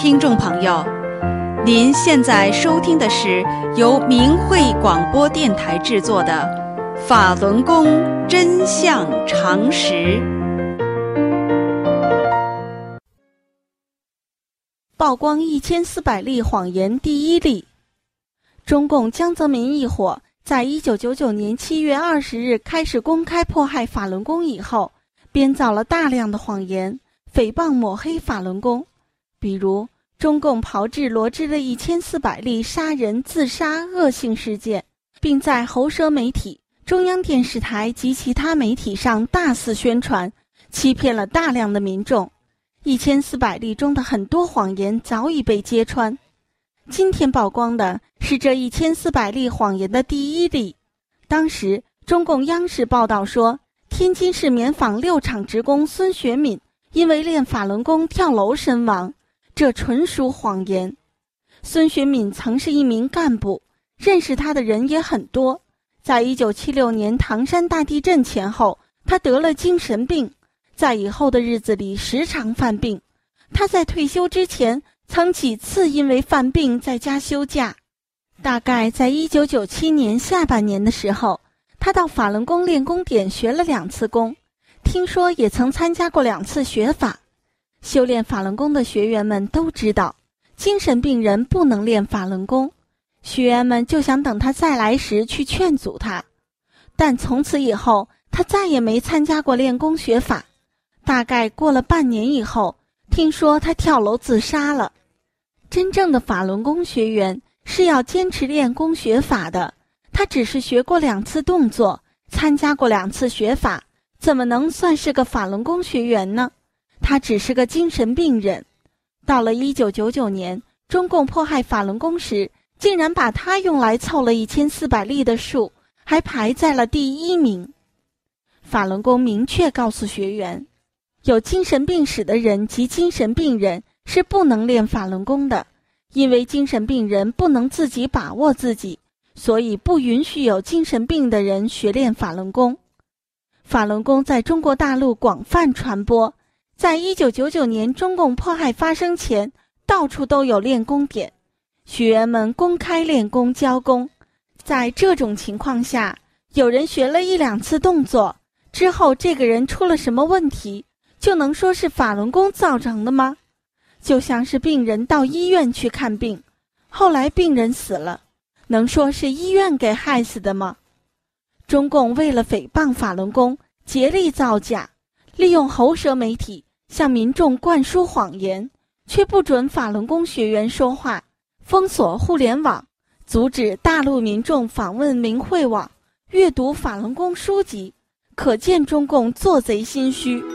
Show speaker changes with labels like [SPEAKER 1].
[SPEAKER 1] 听众朋友，您现在收听的是由明慧广播电台制作的《法轮功真相常识》。
[SPEAKER 2] 曝光1400例谎言第一例。中共江泽民一伙在1999年7月20日开始公开迫害法轮功以后，编造了大量的谎言，诽谤抹黑法轮功。比如，中共炮制罗织了1400例杀人自杀恶性事件，并在喉舌媒体、中央电视台及其他媒体上大肆宣传，欺骗了大量的民众。1400例中的很多谎言早已被揭穿。今天曝光的是这1400例谎言的第一例。当时中共央视报道说，天津市棉纺6厂职工孙学敏因为练法轮功跳楼身亡，这纯属谎言。孙学敏曾是一名干部，认识他的人也很多。在1976年唐山大地震前后，他得了精神病，在以后的日子里时常犯病。他在退休之前曾几次因为犯病在家休假。大概在1997年下半年的时候，他到法轮功练功点学了2次功，听说也曾参加过2次学法。修炼法轮功的学员们都知道，精神病人不能练法轮功，学员们就想等他再来时去劝阻他。但从此以后，他再也没参加过练功学法。大概过了半年以后，听说他跳楼自杀了。真正的法轮功学员是要坚持练功学法的，他只是学过2次动作，参加过2次学法，怎么能算是个法轮功学员呢？他只是个精神病人。到了1999年，中共迫害法轮功时，竟然把他用来凑了1400例的数，还排在了第1名。法轮功明确告诉学员，有精神病史的人及精神病人是不能练法轮功的，因为精神病人不能自己把握自己，所以不允许有精神病的人学练法轮功。法轮功在中国大陆广泛传播，在1999年中共迫害发生前，到处都有练功点，学员们公开练功教功。在这种情况下，有人学了1-2次动作之后，这个人出了什么问题，就能说是法轮功造成的吗？就像是病人到医院去看病，后来病人死了，能说是医院给害死的吗？中共为了诽谤法轮功，竭力造假，利用喉舌媒体向民众灌输谎言，却不准法轮功学员说话，封锁互联网，阻止大陆民众访问明慧网，阅读法轮功书籍，可见中共做贼心虚。